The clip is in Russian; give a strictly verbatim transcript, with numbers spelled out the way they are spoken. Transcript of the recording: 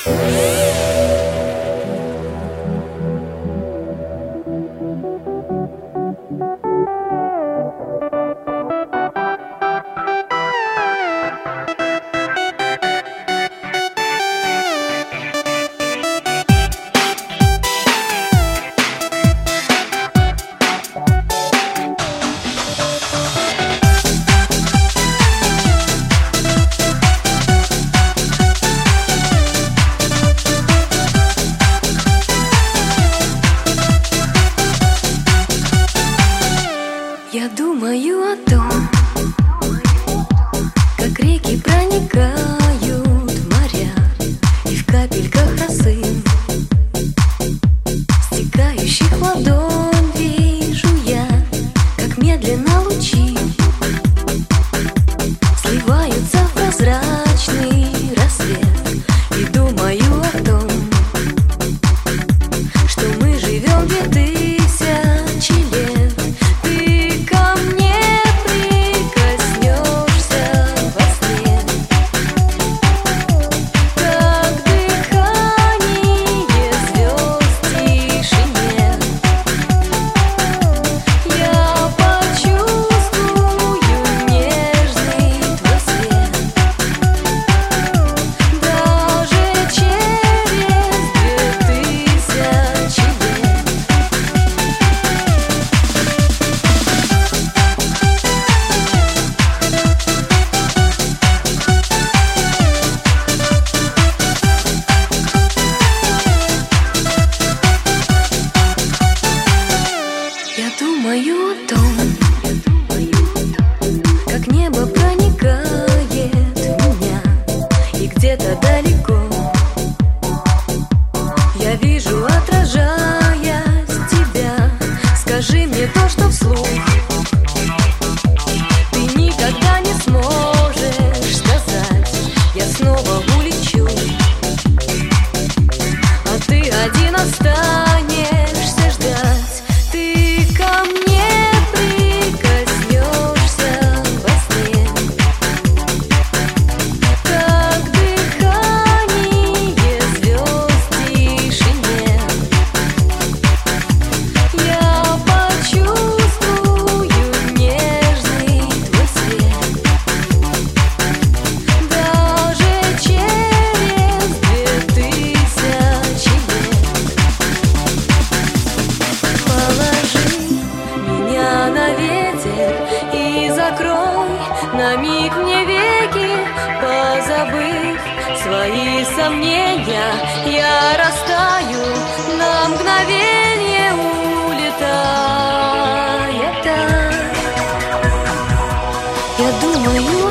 Я думаю о том, как реки проникают в моря, и в капельках росы, стекающих в ладонь, вижу я, как медленно лучи сливаются в прозрачный рассвет. И думаю о том, что мы живем две тысячи лет. Думаю о том, как небо проникает в меня, и где-то далеко я вижу, отражаясь тебя. Скажи мне то, что вслух ты никогда не сможешь сказать. Я снова улечу, а ты один останешься ждать. Ты ко мне прикоснешься во сне, как дыхание звезд в тишине. Я почувствую нежный твой свет, даже через две тысячи лет. Положи меня на ветер и закрой на миг мне веки, позабыв свои сомнения, я растаю на мгновение, улетая. Я думаю